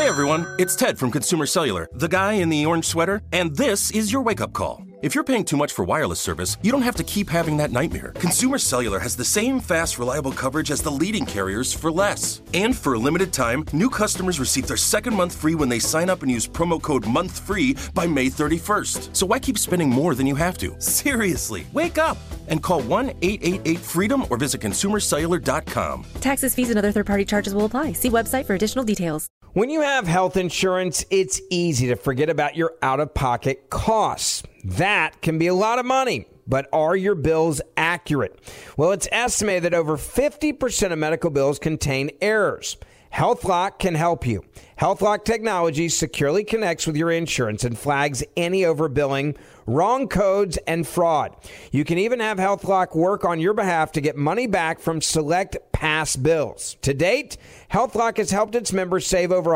Hey everyone, it's Ted from Consumer Cellular, the guy in the orange sweater, and this is your wake-up call. If you're paying too much for wireless service, you don't have to keep having that nightmare. Consumer Cellular has the same fast, reliable coverage as the leading carriers for less. And for a limited time, new customers receive their second month free when they sign up and use promo code MONTHFREE by May 31st. So why keep spending more than you have to? Seriously, wake up and call 1-888-FREEDOM or visit consumercellular.com. Taxes, fees, and other third-party charges will apply. See website for additional details. When you have health insurance, it's easy to forget about your out-of-pocket costs. That can be a lot of money, but are your bills accurate? Well, it's estimated that over 50% of medical bills contain errors. HealthLock can help you. HealthLock technology securely connects with your insurance and flags any overbilling, wrong codes, and fraud. You can even have HealthLock work on your behalf to get money back from select past bills. To date, HealthLock has helped its members save over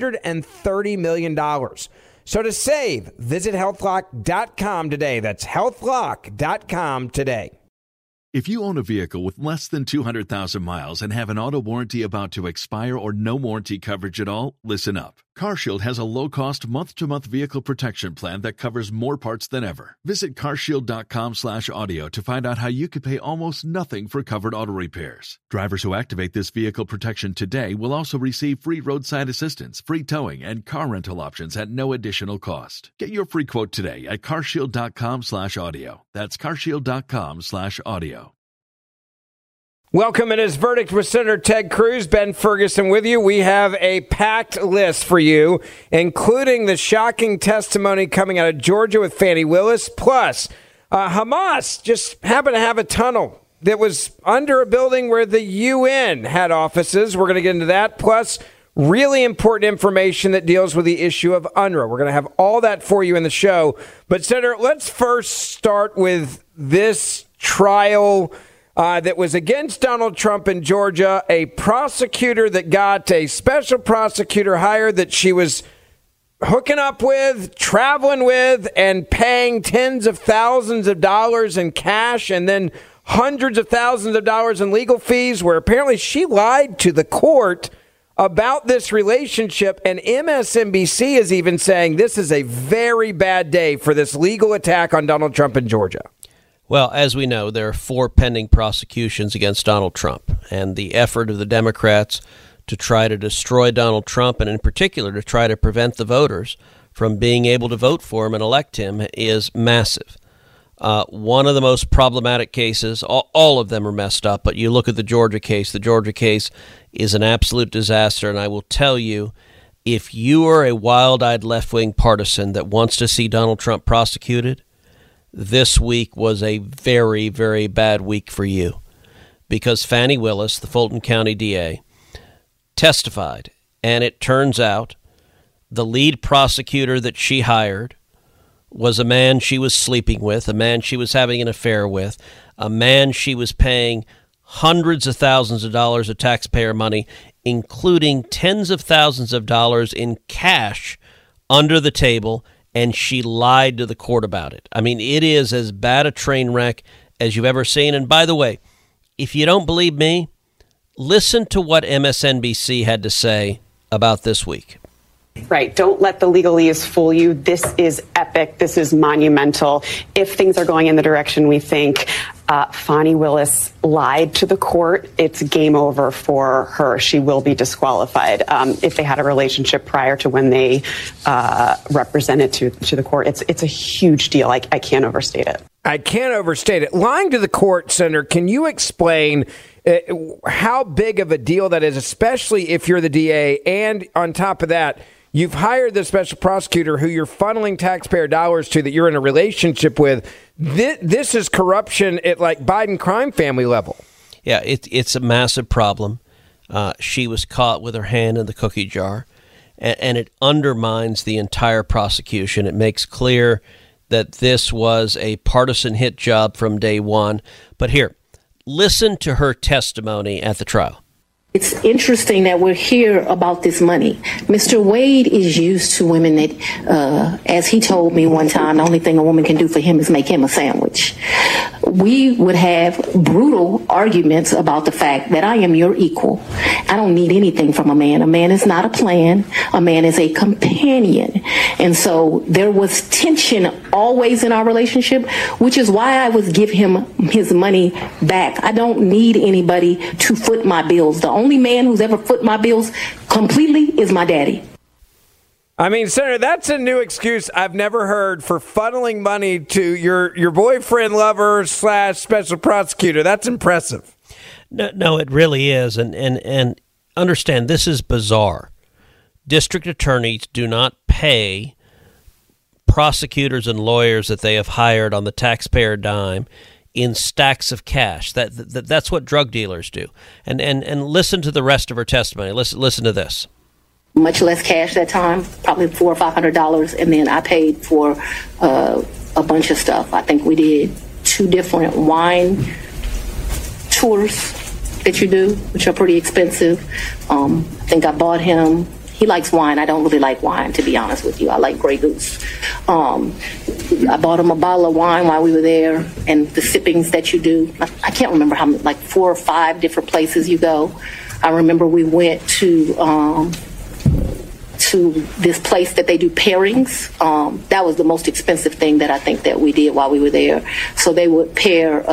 $130 million. So to save, visit healthlock.com today. That's healthlock.com today. If you own a vehicle with less than 200,000 miles and have an auto warranty about to expire or no warranty coverage at all, listen up. CarShield has a low-cost month-to-month vehicle protection plan that covers more parts than ever. Visit carshield.com/audio to find out how you could pay almost nothing for covered auto repairs. Drivers who activate this vehicle protection today will also receive free roadside assistance, free towing, and car rental options at no additional cost. Get your free quote today at carshield.com/audio. That's carshield.com/audio. Welcome. It is Verdict with Senator Ted Cruz. Ben Ferguson with you. We have a packed list for you, including the shocking testimony coming out of Georgia with Fani Willis. Plus, Hamas just happened to have a tunnel that was under a building where the UN had offices. We're going to get into that. Plus, really important information that deals with the issue of UNRWA. We're going to have all that for you in the show. But, Senator, let's first start with this trial that was against Donald Trump in Georgia, a prosecutor that got a special prosecutor hired that she was hooking up with, traveling with, and paying tens of thousands of dollars in cash and then hundreds of thousands of dollars in legal fees, where apparently she lied to the court about this relationship. And MSNBC is even saying this is a very bad day for this legal attack on Donald Trump in Georgia. Well, as we know, there are 4 pending prosecutions against Donald Trump, and the effort of the Democrats to try to destroy Donald Trump, and in particular to try to prevent the voters from being able to vote for him and elect him, is massive. One of the most problematic cases, all of them are messed up, but you look at the Georgia case is an absolute disaster, and I will tell you, if you are a wild-eyed left-wing partisan that wants to see Donald Trump prosecuted, this week was a very, very bad week for you, because Fani Willis, the Fulton County DA, testified, and it turns out the lead prosecutor that she hired was a man she was sleeping with, a man she was having an affair with, a man she was paying hundreds of thousands of dollars of taxpayer money, including tens of thousands of dollars in cash under the table, and she lied to the court about it. I mean, it is as bad a train wreck as you've ever seen. And by the way, if you don't believe me, listen to what MSNBC had to say about this week. Right. Don't let the legalese fool you. This is epic. This is monumental. If things are going in the direction we think, Fani Willis lied to the court, it's game over for her. She will be disqualified. If they had a relationship prior to when they represented to the court, it's a huge deal. I can't overstate it. I can't overstate it. Lying to the court, Senator, can you explain how big of a deal that is, especially if you're the DA? And on top of that, you've hired the special prosecutor who you're funneling taxpayer dollars to, that you're in a relationship with. This is corruption at like Biden crime family level. Yeah, it's a massive problem. She was caught with her hand in the cookie jar, and it undermines the entire prosecution. It makes clear that this was a partisan hit job from day one. But here, listen to her testimony at the trial. It's interesting that we're here about this money. Mr. Wade is used to women that, as he told me one time, the only thing a woman can do for him is make him a sandwich. we would have brutal arguments about the fact that I am your equal. I don't need anything from a man. A man is not a plan. A man is a companion. And so there was tension always in our relationship, which is why I would give him his money back. I don't need anybody to foot my bills. The only man who's ever foot my bills completely is my daddy. I mean, Senator, that's a new excuse I've never heard for funneling money to your boyfriend, lover / special prosecutor. That's impressive. No, it really is. And understand, this is bizarre. District attorneys do not pay prosecutors and lawyers that they have hired on the taxpayer dime in stacks of cash. That's what drug dealers do. And listen to the rest of her testimony. Listen to this. Much less cash that time, probably $400 or $500, and then I paid for a bunch of stuff. I think we did 2 different wine tours that you do, which are pretty expensive. I think I bought him. He likes wine. I don't really like wine, to be honest with you. I like Grey Goose. I bought him a bottle of wine while we were there, and the sippings that you do. I can't remember how many, like 4 or 5 different places you go. I remember we went to this place that they do pairings. That was the most expensive thing that I think that we did while we were there. So they would pair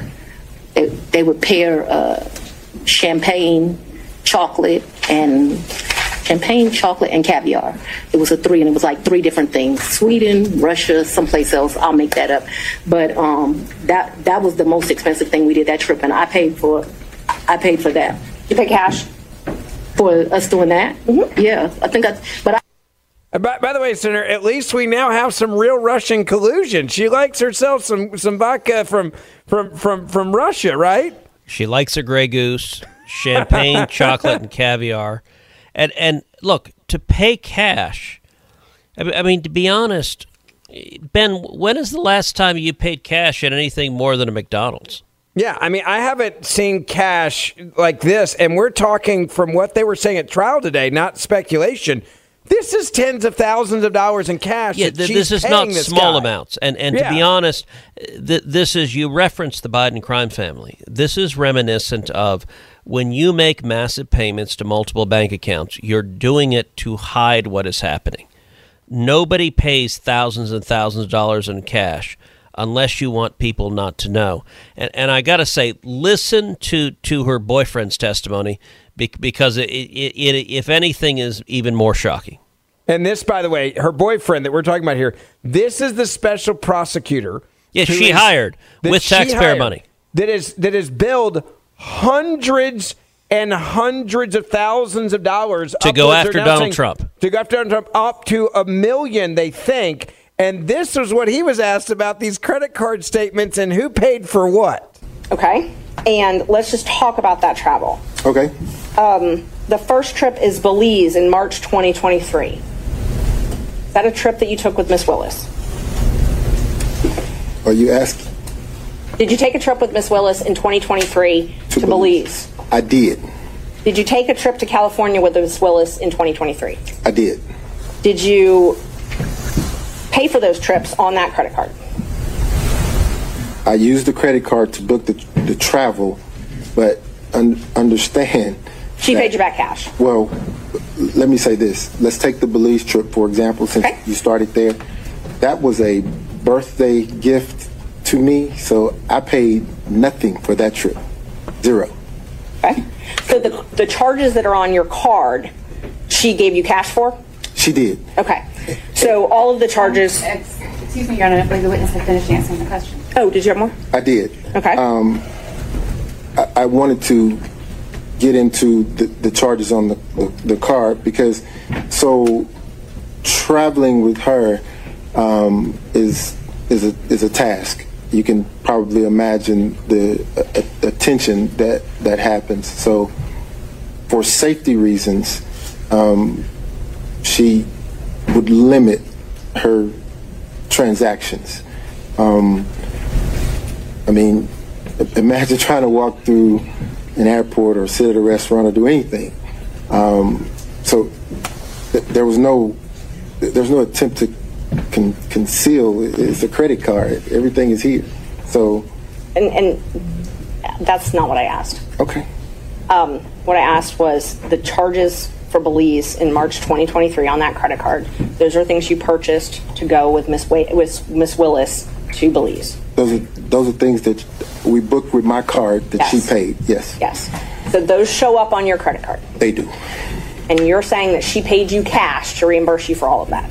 champagne, chocolate, and caviar. It was a 3, and it was like 3 different things: Sweden, Russia, someplace else. I'll make that up. But that was the most expensive thing we did that trip, and I paid for that. You pay cash for us doing that? Mm-hmm. Yeah, I think By the way, Senator, at least we now have some real Russian collusion. She likes herself some vodka from Russia, right? She likes her Grey Goose, champagne, chocolate, and caviar. And look, to pay cash, I mean, to be honest, Ben, when is the last time you paid cash at anything more than a McDonald's? Yeah, I mean, I haven't seen cash like this, and we're talking from what they were saying at trial today, not speculation. This is tens of thousands of dollars in cash. Yeah, this is not small amounts. And to be honest, this is, you referenced the Biden crime family. This is reminiscent of when you make massive payments to multiple bank accounts, you're doing it to hide what is happening. Nobody pays thousands and thousands of dollars in cash unless you want people not to know. And I got to say, listen to her boyfriend's testimony, because it, if anything, is even more shocking. And this, by the way, her boyfriend that we're talking about here, this is the special prosecutor. Yes, she hired with taxpayer money. That is billed hundreds and hundreds of thousands of dollars to go after Donald Trump. To go after Donald Trump, up to $1 million, they think. And this was what he was asked about, these credit card statements and who paid for what. Okay. And let's just talk about that travel. Okay. The first trip is Belize in March 2023. Is that a trip that you took with Miss Willis? Are you asking? Did you take a trip with Miss Willis in 2023 to Belize? I did. Did you take a trip to California with Miss Willis in 2023? I did. Did you pay for those trips on that credit card? I used the credit card to book the travel, but understand. She paid you back cash. Well, let me say this. Let's take the Belize trip, for example, since you started there. That was a birthday gift to me, so I paid nothing for that trip. Zero. Okay. So the charges that are on your card, she gave you cash for? She did. Okay. So all of the charges... Excuse me, Your Honor, I believe the witness had finished answering the question. Oh, did you have more? I did. Okay. I wanted to get into the charges on the card, because traveling with her is a task. You can probably imagine the attention that happens. So for safety reasons, she would limit her transactions. I mean, imagine trying to walk through an airport or sit at a restaurant or do anything. So there's no attempt to conceal. It's a credit card. Everything is here. So and that's not what I asked. Okay. What I asked was the charges for Belize in March 2023 on that credit card. Those are things you purchased to go with Miss Willis to Belize. Those are things that we booked with my card that she paid. Yes. Yes. So those show up on your credit card. They do. And you're saying that she paid you cash to reimburse you for all of that?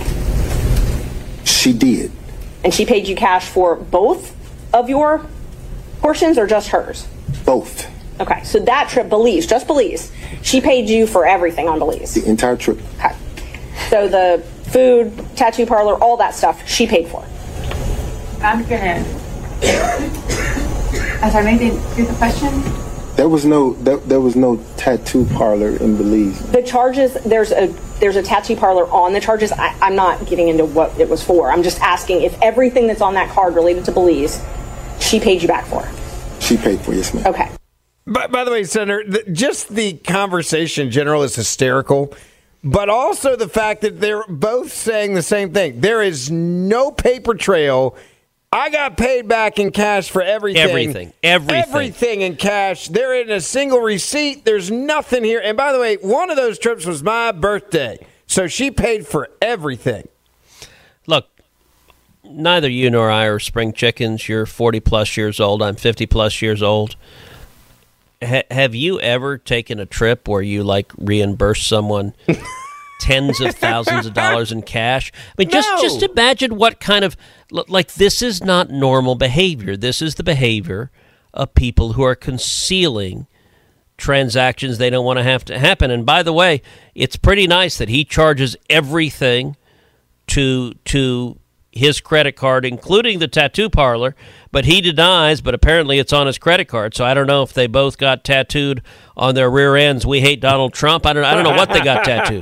She did. And she paid you cash for both of your portions or just hers? Both. Okay, so that trip, Belize, just Belize, she paid you for everything on Belize? The entire trip. Okay. So the food, tattoo parlor, all that stuff, she paid for? I'm sorry, maybe do the question? There was no tattoo parlor in Belize. The charges, there's a tattoo parlor on the charges. I'm not getting into what it was for. I'm just asking if everything that's on that card related to Belize, she paid you back for? She paid for, yes, ma'am. Okay. By the way, Senator, just the conversation in general is hysterical, but also the fact that they're both saying the same thing. There is no paper trail. I got paid back in cash for everything. Everything in cash. They're in a single receipt. There's nothing here. And by the way, one of those trips was my birthday, so she paid for everything. Look, neither you nor I are spring chickens. You're 40-plus years old. I'm 50-plus years old. Have you ever taken a trip where you, reimburse someone tens of thousands of dollars in cash? I mean, just imagine what kind of, this is not normal behavior. This is the behavior of people who are concealing transactions they don't want to have to happen. And by the way, it's pretty nice that he charges everything to his credit card, including the tattoo parlor, but he denies, but apparently it's on his credit card. So I don't know if they both got tattooed on their rear ends, "We hate Donald Trump." I don't know what they got tattooed.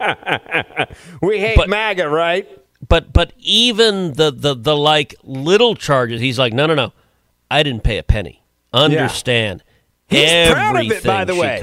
We hate MAGA, right? But even the little charges, he's like, no, I didn't pay a penny. Understand. Yeah. He's proud of it, by the way.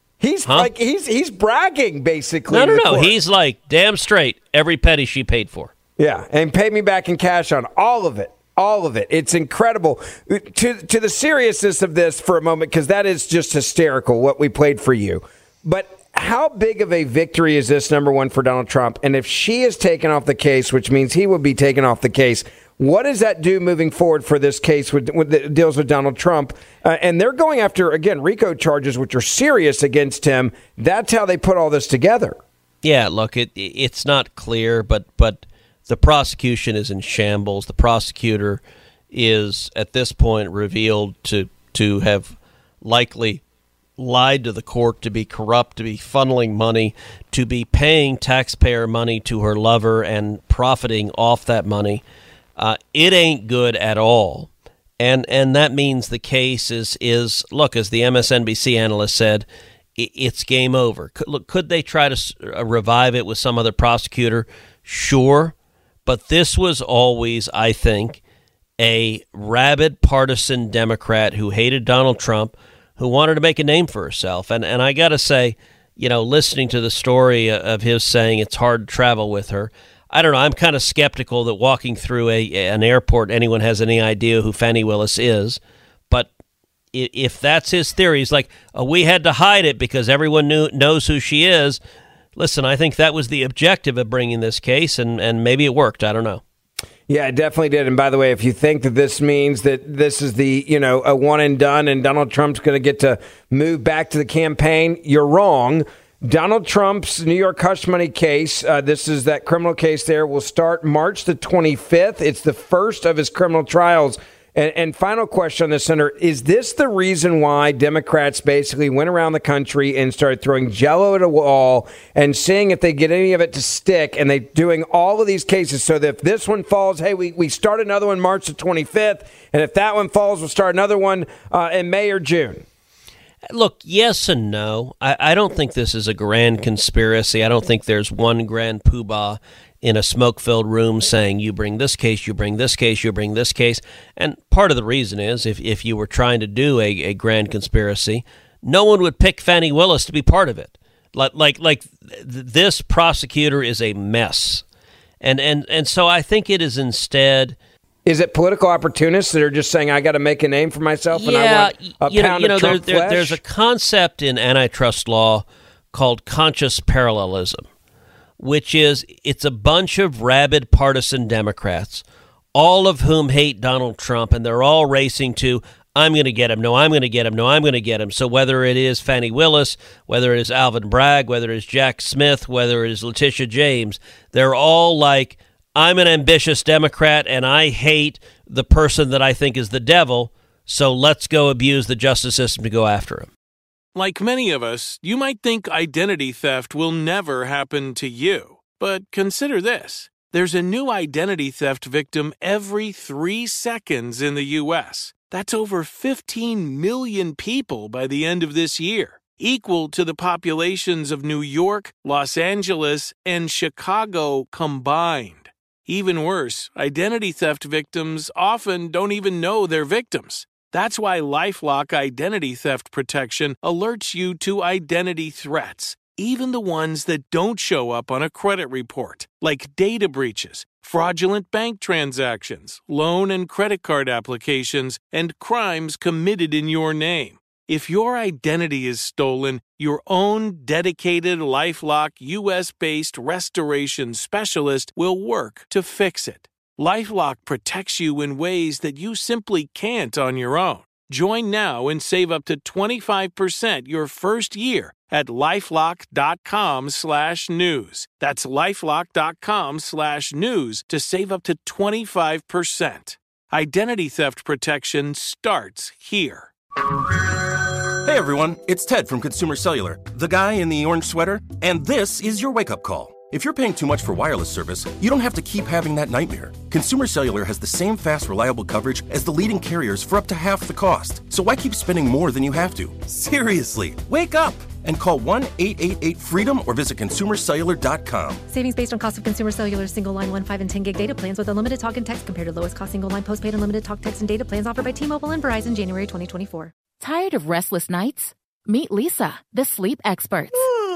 He's bragging, basically. No. He's like, damn straight, every penny she paid for. Yeah, and paid me back in cash on all of it. All of it. It's incredible. To the seriousness of this for a moment, because that is just hysterical, what we played for you. But how big of a victory is this, number one, for Donald Trump? And if she is taken off the case, which means he will be taken off the case, what does that do moving forward for this case that deals with Donald Trump? And they're going after, again, RICO charges, which are serious against him. That's how they put all this together. Yeah, look, it's not clear, but the prosecution is in shambles. The prosecutor is, at this point, revealed to have likely lied to the court, to be corrupt, to be funneling money, to be paying taxpayer money to her lover and profiting off that money. It ain't good at all. And that means the case is look, as the MSNBC analyst said, it's game over. Could they try to revive it with some other prosecutor? Sure. But this was always, I think, a rabid partisan Democrat who hated Donald Trump, who wanted to make a name for herself. And I got to say, listening to the story of his saying it's hard to travel with her, I don't know, I'm kind of skeptical that walking through an airport, anyone has any idea who Fani Willis is. But if that's his theory, he's like, we had to hide it because everyone knows who she is. Listen, I think that was the objective of bringing this case, and maybe it worked. I don't know. Yeah, it definitely did. And by the way, if you think that this means that this is a one and done and Donald Trump's going to get to move back to the campaign, you're wrong. Donald Trump's New York hush money case, this is that criminal case there, will start March the 25th. It's the first of his criminal trials. And final question on this, Senator, is this the reason why Democrats basically went around the country and started throwing Jell-O at a wall and seeing if they get any of it to stick, and they doing all of these cases so that if this one falls, hey, we start another one March the 25th, and if that one falls, we'll start another one in May or June? Look, yes and no. I don't think this is a grand conspiracy. I don't think there's one grand poobah in a smoke-filled room saying, you bring this case, you bring this case, you bring this case. And part of the reason is if you were trying to do a grand conspiracy, no one would pick Fani Willis to be part of it. Like this prosecutor is a mess. And so I think it is instead Is it political opportunists that are just saying, I got to make a name for myself and I want a pound of Trump flesh? There's a concept in antitrust law called conscious parallelism, which is it's a bunch of rabid partisan Democrats, all of whom hate Donald Trump, and they're all racing to, I'm going to get him, no, I'm going to get him, no, I'm going to get him. So whether it is Fani Willis, whether it is Alvin Bragg, whether it is Jack Smith, whether it is Letitia James, they're all like, I'm an ambitious Democrat and I hate the person that I think is the devil, so let's go abuse the justice system to go after him. Like many of us, you might think identity theft will never happen to you. But consider this. There's a new identity theft victim every 3 seconds in the U.S. That's over 15 million people by the end of this year, equal to the populations of New York, Los Angeles, and Chicago combined. Even worse, identity theft victims often don't even know they're victims. That's why LifeLock Identity Theft Protection alerts you to identity threats, even the ones that don't show up on a credit report, like data breaches, fraudulent bank transactions, loan and credit card applications, and crimes committed in your name. If your identity is stolen, your own dedicated LifeLock U.S.-based restoration specialist will work to fix it. LifeLock protects you in ways that you simply can't on your own. Join now and save up to 25% your first year at LifeLock.com/news. That's LifeLock.com/news to save up to 25%. Identity theft protection starts here. Hey everyone, it's Ted from Consumer Cellular, the guy in the orange sweater, and this is your wake-up call. If you're paying too much for wireless service, you don't have to keep having that nightmare. Consumer Cellular has the same fast, reliable coverage as the leading carriers for up to half the cost. So why keep spending more than you have to? Seriously, wake up and call 1-888-FREEDOM or visit consumercellular.com. Savings based on cost of Consumer Cellular single line 1, 5, and 10 gig data plans with unlimited talk and text compared to lowest cost single line postpaid unlimited talk, text, and data plans offered by T-Mobile and Verizon January 2024. Tired of restless nights? Meet Leesa, the sleep experts.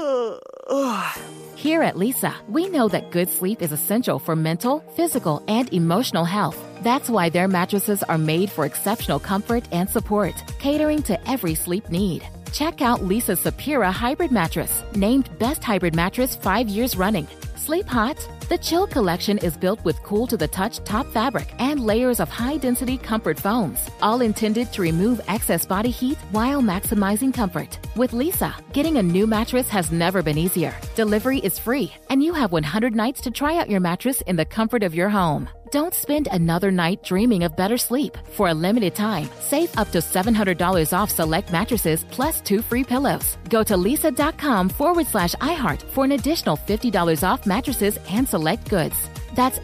Here at Leesa, we know that good sleep is essential for mental, physical, and emotional health. That's why their mattresses are made for exceptional comfort and support, catering to every sleep need. Check out Leesa's Sapira Hybrid Mattress, named Best Hybrid Mattress 5 years running. Sleep hot? The Chill Collection is built with cool-to-the-touch top fabric and layers of high-density comfort foams, all intended to remove excess body heat while maximizing comfort. With Leesa, getting a new mattress has never been easier. Delivery is free, and you have 100 nights to try out your mattress in the comfort of your home. Don't spend another night dreaming of better sleep. For a limited time, save up to $700 off select mattresses plus 2 free pillows. Go to leesa.com/iHeart for an additional $50 off mattresses and select goods. That's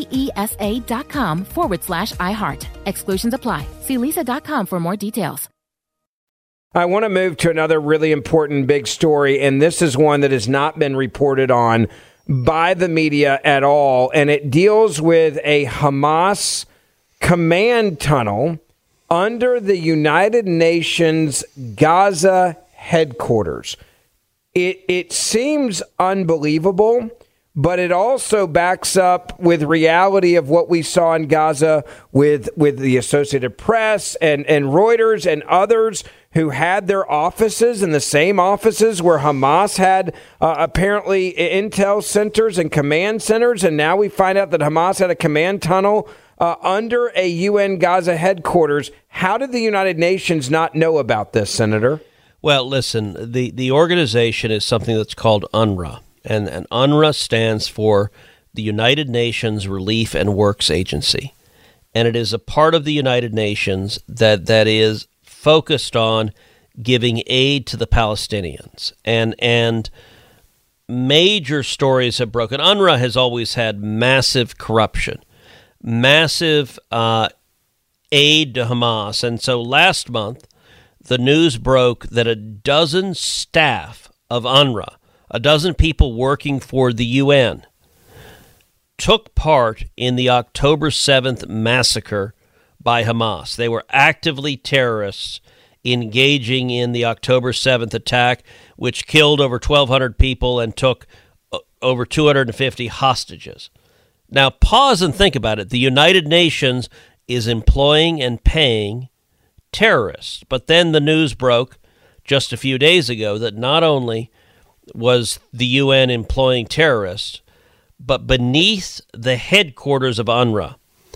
LEESA.com/iHeart. Exclusions apply. See leesa.com for more details. I want to move to another really important big story, and this is one that has not been reported on by the media at all, and it deals with a Hamas command tunnel under the United Nations Gaza headquarters. It seems unbelievable, but it also backs up with reality of what we saw in Gaza with the Associated Press and Reuters and others who had their offices in the same offices where Hamas had apparently intel centers and command centers. And now we find out that Hamas had a command tunnel under a UN Gaza headquarters. How did the United Nations not know about this, Senator? Well, listen, the organization is something that's called UNRWA. And UNRWA stands for the United Nations Relief and Works Agency. And it is a part of the United Nations that is focused on giving aid to the Palestinians. And major stories have broken. UNRWA has always had massive corruption, massive aid to Hamas. And so last month, the news broke that a dozen staff of UNRWA, a dozen people working for the UN, took part in the October 7th massacre by Hamas. They were actively terrorists engaging in the October 7th attack, which killed over 1,200 people and took over 250 hostages. Now, pause and think about it. The United Nations is employing and paying terrorists. But then the news broke just a few days ago that not only was the UN employing terrorists, but beneath the headquarters of UNRWA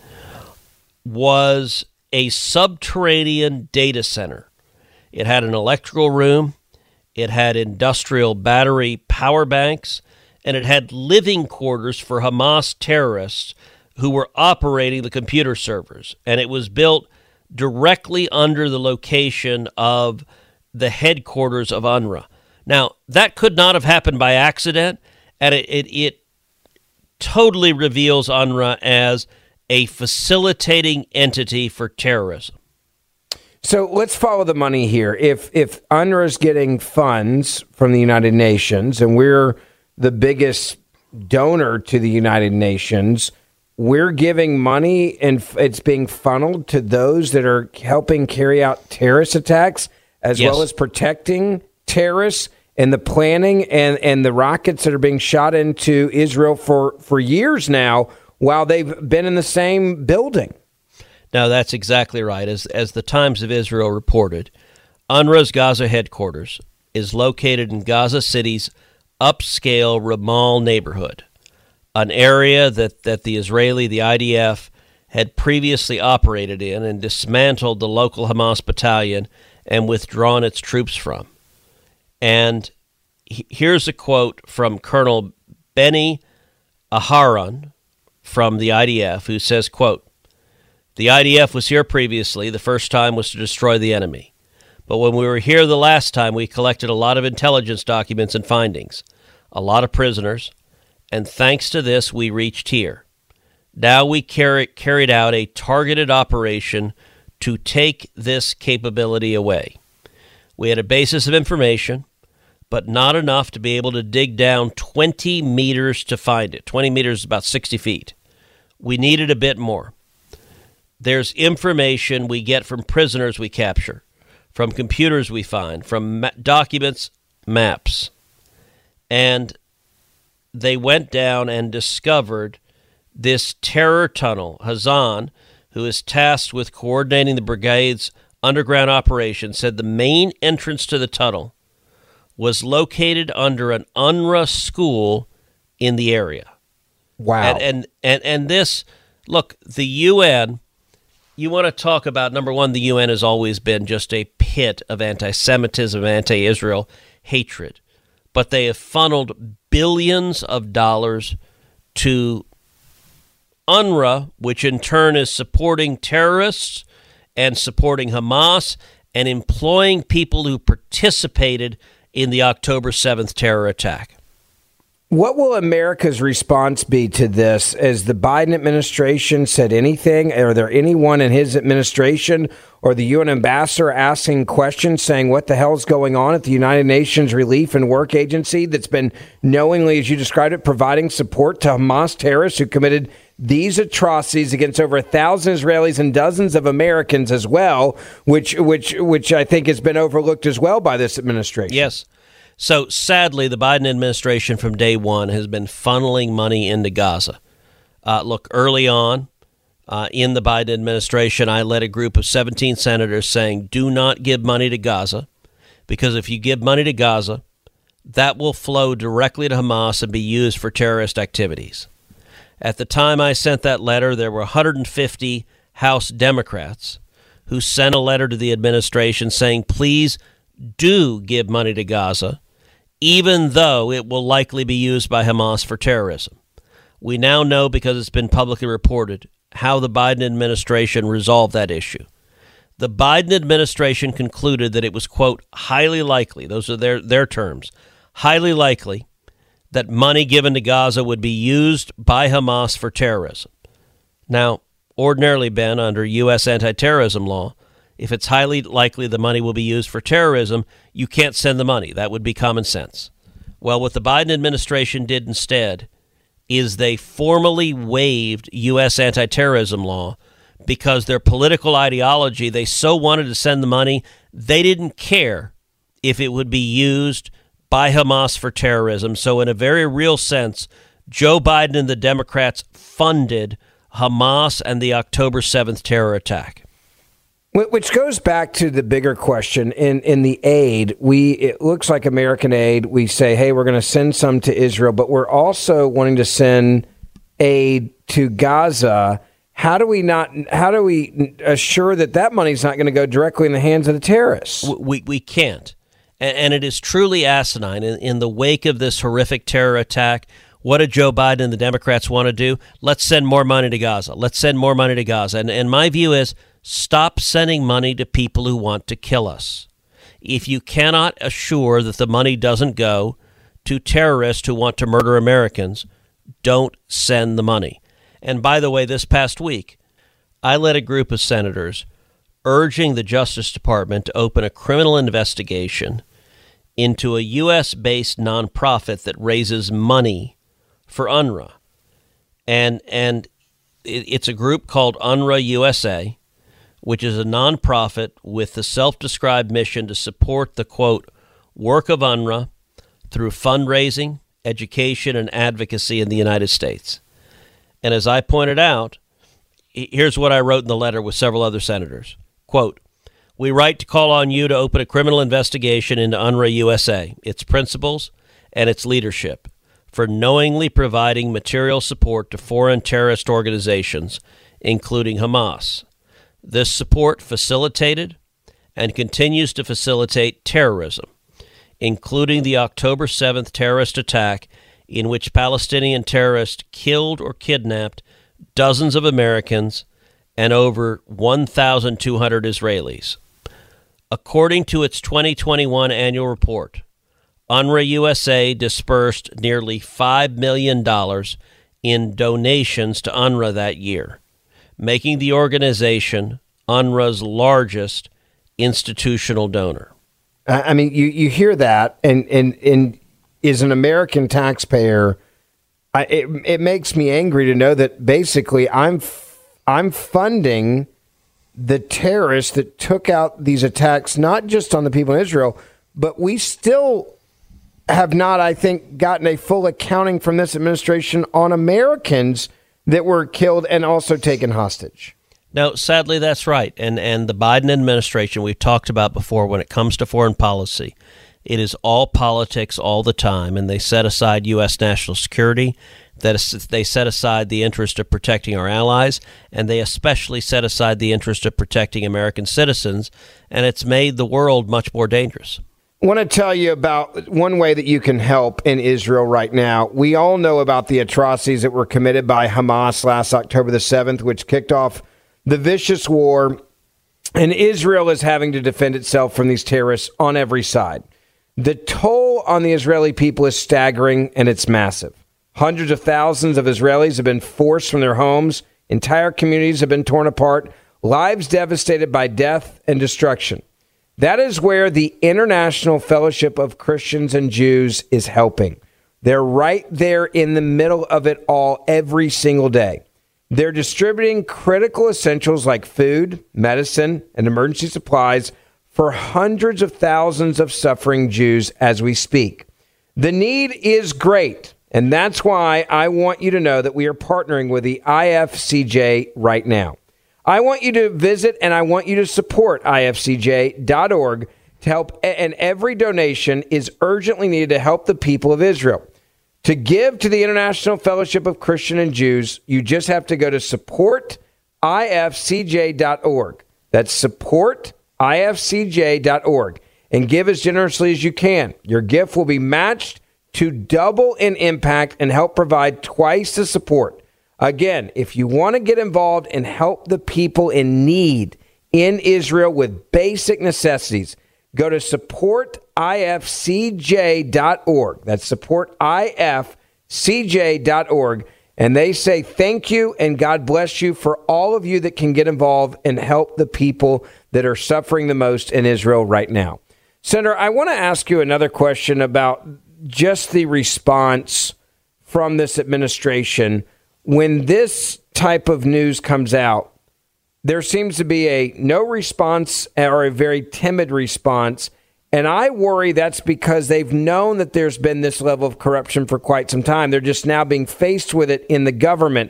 was a subterranean data center. It had an electrical room, it had industrial battery power banks, and it had living quarters for Hamas terrorists who were operating the computer servers. And it was built directly under the location of the headquarters of UNRWA. Now, that could not have happened by accident, and it totally reveals UNRWA as a facilitating entity for terrorism. So let's follow the money here. If UNRWA is getting funds from the United Nations, and we're the biggest donor to the United Nations, we're giving money and it's being funneled to those that are helping carry out terrorist attacks, as well as protecting terrorists and the planning and the rockets that are being shot into Israel for years now while they've been in the same building. Now, that's exactly right. As the Times of Israel reported, UNRWA's Gaza headquarters is located in Gaza City's upscale Ramal neighborhood, an area that the IDF, had previously operated in and dismantled the local Hamas battalion and withdrawn its troops from. And here's a quote from Colonel Benny Aharon from the IDF, who says, quote, "The IDF was here previously. The first time was to destroy the enemy. But when we were here the last time, we collected a lot of intelligence documents and findings, a lot of prisoners, and thanks to this, we reached here. Now we carried out a targeted operation to take this capability away. We had a basis of information, but not enough to be able to dig down 20 meters to find it. 20 meters is about 60 feet. We needed a bit more. There's information we get from prisoners we capture, from computers we find, from documents, maps. And they went down and discovered this terror tunnel. Hazan, who is tasked with coordinating the brigade's underground operation, said the main entrance to the tunnel was located under an UNRWA school in the area." Wow. And this, look, the UN, you want to talk about, number one, the UN has always been just a pit of anti-Semitism, anti-Israel hatred. But they have funneled billions of dollars to UNRWA, which in turn is supporting terrorists and supporting Hamas and employing people who participated in the October 7th terror attack. What will America's response be to this? Has the Biden administration said anything? Are there anyone in his administration or the UN ambassador asking questions, saying what the hell is going on at the United Nations Relief and Work Agency that's been knowingly, as you described it, providing support to Hamas terrorists who committed these atrocities against over 1,000 Israelis and dozens of Americans as well, which I think has been overlooked as well by this administration? Yes. So sadly, the Biden administration from day one has been funneling money into Gaza. Look, early on in the Biden administration, I led a group of 17 senators saying, do not give money to Gaza, because if you give money to Gaza, that will flow directly to Hamas and be used for terrorist activities. At the time I sent that letter, there were 150 House Democrats who sent a letter to the administration saying, please do give money to Gaza, even though it will likely be used by Hamas for terrorism. We now know, because it's been publicly reported, how the Biden administration resolved that issue. The Biden administration concluded that it was, quote, highly likely, those are their terms, highly likely that money given to Gaza would be used by Hamas for terrorism. Now, ordinarily, Ben, under U.S. anti-terrorism law, if it's highly likely the money will be used for terrorism, you can't send the money. That would be common sense. Well, what the Biden administration did instead is they formally waived U.S. anti-terrorism law because their political ideology, they so wanted to send the money, they didn't care if it would be used by Hamas for terrorism. So in a very real sense, Joe Biden and the Democrats funded Hamas and the October 7th terror attack. Which goes back to the bigger question in the aid. It looks like American aid. We say, hey, we're going to send some to Israel, but we're also wanting to send aid to Gaza. How do we assure that money's not going to go directly in the hands of the terrorists? We can't. And it is truly asinine. In the wake of this horrific terror attack, what did Joe Biden and the Democrats want to do? Let's send more money to Gaza. Let's send more money to Gaza. And my view is, stop sending money to people who want to kill us. If you cannot assure that the money doesn't go to terrorists who want to murder Americans, don't send the money. And by the way, this past week, I led a group of senators urging the Justice Department to open a criminal investigation into a U.S.-based nonprofit that raises money for UNRWA. And it's a group called UNRWA USA, which is a nonprofit with the self-described mission to support the, quote, work of UNRWA through fundraising, education, and advocacy in the United States. And as I pointed out, here's what I wrote in the letter with several other senators. Quote, we write to call on you to open a criminal investigation into UNRWA USA, its principles, and its leadership for knowingly providing material support to foreign terrorist organizations, including Hamas. This support facilitated and continues to facilitate terrorism, including the October 7th terrorist attack in which Palestinian terrorists killed or kidnapped dozens of Americans and over 1,200 Israelis. According to its 2021 annual report, UNRWA USA dispersed nearly $5 million in donations to UNRWA that year, making the organization UNRWA's largest institutional donor. I mean, you hear that, and as an American taxpayer, it makes me angry to know that basically I'm funding the terrorists that took out these attacks, not just on the people in Israel, but we still have not, I think, gotten a full accounting from this administration on Americans that were killed and also taken hostage. No, sadly, that's right. And the Biden administration, we've talked about before, when it comes to foreign policy, it is all politics all the time, and they set aside U.S. national security, they set aside the interest of protecting our allies, and they especially set aside the interest of protecting American citizens, and it's made the world much more dangerous. I want to tell you about one way that you can help in Israel right now. We all know about the atrocities that were committed by Hamas last October the 7th, which kicked off the vicious war, and Israel is having to defend itself from these terrorists on every side. The toll on the Israeli people is staggering, and it's massive. Hundreds of thousands of Israelis have been forced from their homes. Entire communities have been torn apart. Lives devastated by death and destruction. That is where the International Fellowship of Christians and Jews is helping. They're right there in the middle of it all every single day. They're distributing critical essentials like food, medicine, and emergency supplies for hundreds of thousands of suffering Jews as we speak. The need is great, and that's why I want you to know that we are partnering with the IFCJ right now. I want you to visit and I want you to support ifcj.org to help, and every donation is urgently needed to help the people of Israel. To give to the International Fellowship of Christians and Jews, you just have to go to supportifcj.org. That's supportifcj.org, and give as generously as you can. Your gift will be matched to double in impact and help provide twice the support. Again, if you want to get involved and help the people in need in Israel with basic necessities, go to supportifcj.org. That's supportifcj.org. And they say thank you and God bless you for all of you that can get involved and help the people that are suffering the most in Israel right now. Senator, I want to ask you another question about just the response from this administration. When this type of news comes out, there seems to be a no response or a very timid response. And I worry that's because they've known that there's been this level of corruption for quite some time. They're just now being faced with it in the government.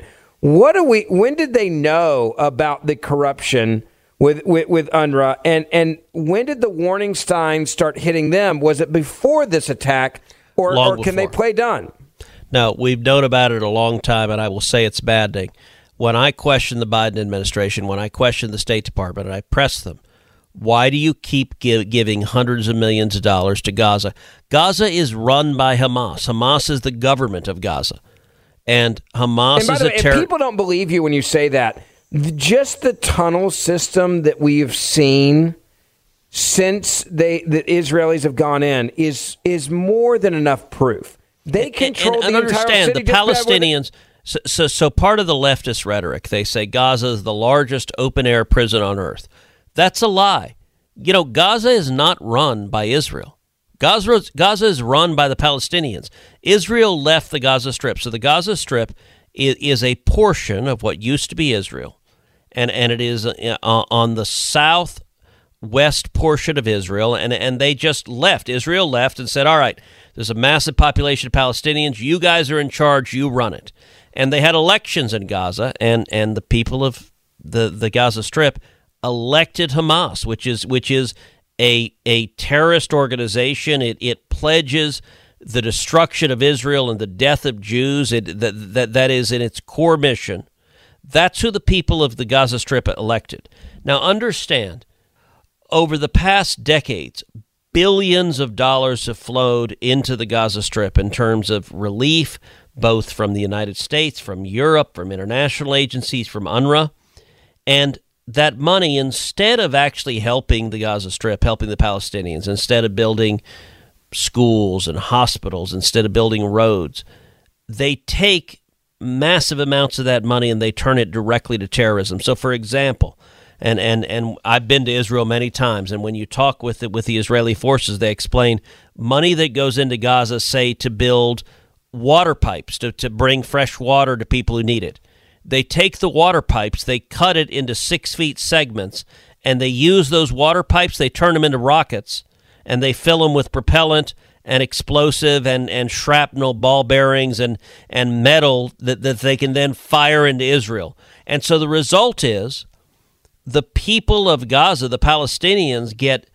When did they know about the corruption with UNRWA? And when did the warning signs start hitting them? Was it before this attack, or can they play dumb? No, we've known about it a long time, and I will say it's maddening. When I question the Biden administration, when I question the State Department, and I press them, why do you keep giving hundreds of millions of dollars to Gaza? Gaza is run by Hamas. Hamas is the government of Gaza. And Hamas is a terror. People don't believe you when you say that. Just the tunnel system that we've seen since the Israelis have gone in is more than enough proof. They control the entire city. The Palestinians. So part of the leftist rhetoric, they say Gaza is the largest open-air prison on earth. That's a lie. You know, Gaza is not run by Israel. Gaza is run by the Palestinians. Israel left the Gaza Strip. So the Gaza Strip is a portion of what used to be Israel. And it is on the southwest portion of Israel. And they just left. Israel left and said, all right, there's a massive population of Palestinians. You guys are in charge. You run it. And they had elections in Gaza. And the people of the Gaza Strip elected Hamas, which is a terrorist organization. It pledges the destruction of Israel and the death of Jews. That is in its core mission. That's who the people of the Gaza Strip elected. Now understand, over the past decades, billions of dollars have flowed into the Gaza Strip in terms of relief, both from the United States, from Europe, from international agencies, from UNRWA. And that money, instead of actually helping the Gaza Strip, helping the Palestinians, instead of building schools and hospitals, instead of building roads, they take massive amounts of that money and they turn it directly to terrorism. So, for example, and I've been to Israel many times, and when you talk with the Israeli forces, they explain money that goes into Gaza, say, to build water pipes, to bring fresh water to people who need it. They take the water pipes, they cut it into 6-foot segments, and they use those water pipes, they turn them into rockets, and they fill them with propellant and explosive and shrapnel ball bearings and metal that they can then fire into Israel. And so the result is the people of Gaza, the Palestinians, get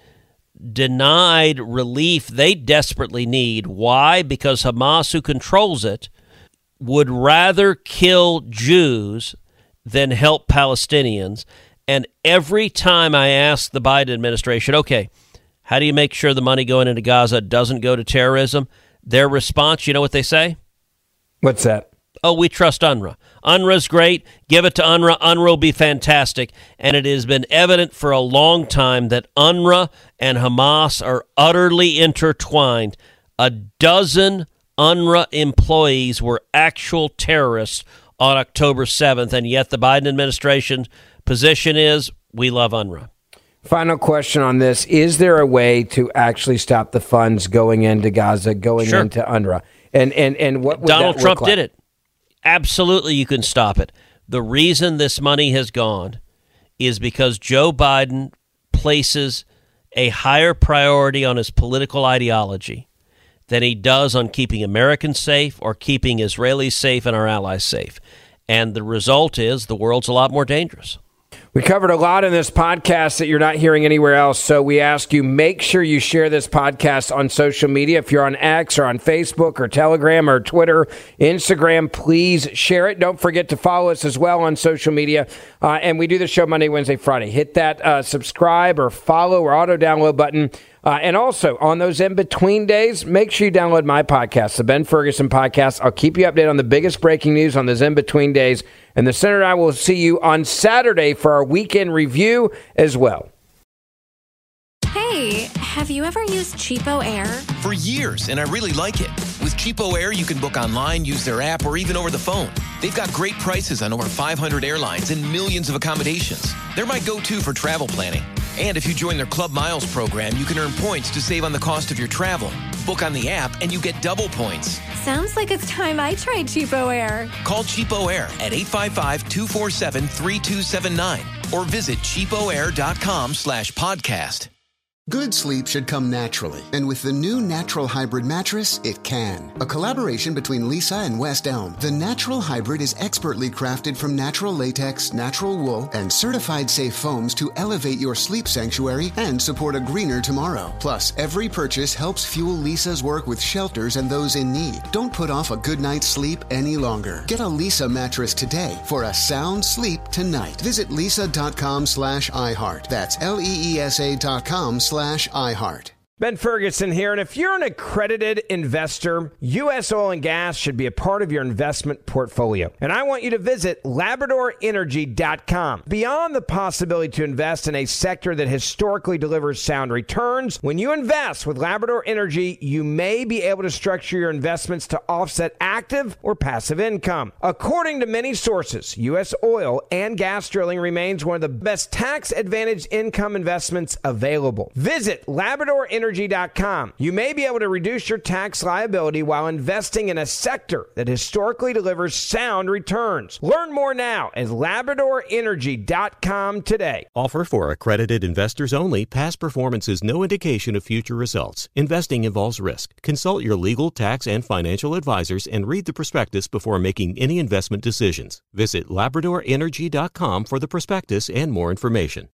denied relief they desperately need. Why? Because Hamas, who controls it, would rather kill Jews than help Palestinians. And every time I ask the Biden administration, okay, how do you make sure the money going into Gaza doesn't go to terrorism? Their response, you know what they say? What's that? Oh, we trust UNRWA. UNRWA's great. Give it to UNRWA. UNRWA will be fantastic. And it has been evident for a long time that UNRWA and Hamas are utterly intertwined. A dozen UNRWA employees were actual terrorists on October 7th, and yet the Biden administration's position is we love UNRWA. Final question on this. Is there a way to actually stop the funds going into Gaza, going into UNRWA? And what would Donald Trump like? did it. Absolutely, you can stop it. The reason this money has gone is because Joe Biden places a higher priority on his political ideology than he does on keeping Americans safe or keeping Israelis safe and our allies safe. And the result is the world's a lot more dangerous. We covered a lot in this podcast that you're not hearing anywhere else. So we ask you, make sure you share this podcast on social media. If you're on X or on Facebook or Telegram or Twitter, Instagram, please share it. Don't forget to follow us as well on social media. And we do the show Monday, Wednesday, Friday. Hit that subscribe or follow or auto download button. And also, on those in-between days, make sure you download my podcast, the Ben Ferguson Podcast. I'll keep you updated on the biggest breaking news on those in-between days. And the Senator and I will see you on Saturday for our weekend review as well. Hey, have you ever used Cheapo Air? For years, and I really like it. With Cheapo Air, you can book online, use their app, or even over the phone. They've got great prices on over 500 airlines and millions of accommodations. They're my go-to for travel planning. And if you join their Club Miles program, you can earn points to save on the cost of your travel. Book on the app and you get double points. Sounds like it's time I tried Cheapo Air. Call Cheapo Air at 855-247-3279 or visit cheapoair.com/podcast. Good sleep should come naturally, and with the new Natural Hybrid mattress, it can. A collaboration between Lisa and West Elm, the Natural Hybrid is expertly crafted from natural latex, natural wool, and certified safe foams to elevate your sleep sanctuary and support a greener tomorrow. Plus, every purchase helps fuel Lisa's work with shelters and those in need. Don't put off a good night's sleep any longer. Get a Lisa mattress today for a sound sleep tonight. Visit lisa.com/iHeart. That's LEESA.com/iHeart. Ben Ferguson here, and if you're an accredited investor, U.S. Oil and Gas should be a part of your investment portfolio. And I want you to visit LabradorEnergy.com. Beyond the possibility to invest in a sector that historically delivers sound returns, when you invest with Labrador Energy, you may be able to structure your investments to offset active or passive income. According to many sources, U.S. oil and gas drilling remains one of the best tax-advantaged income investments available. Visit LabradorEnergy.com. You may be able to reduce your tax liability while investing in a sector that historically delivers sound returns. Learn more now at LabradorEnergy.com today. Offer for accredited investors only. Past performance is no indication of future results. Investing involves risk. Consult your legal, tax, and financial advisors and read the prospectus before making any investment decisions. Visit LabradorEnergy.com for the prospectus and more information.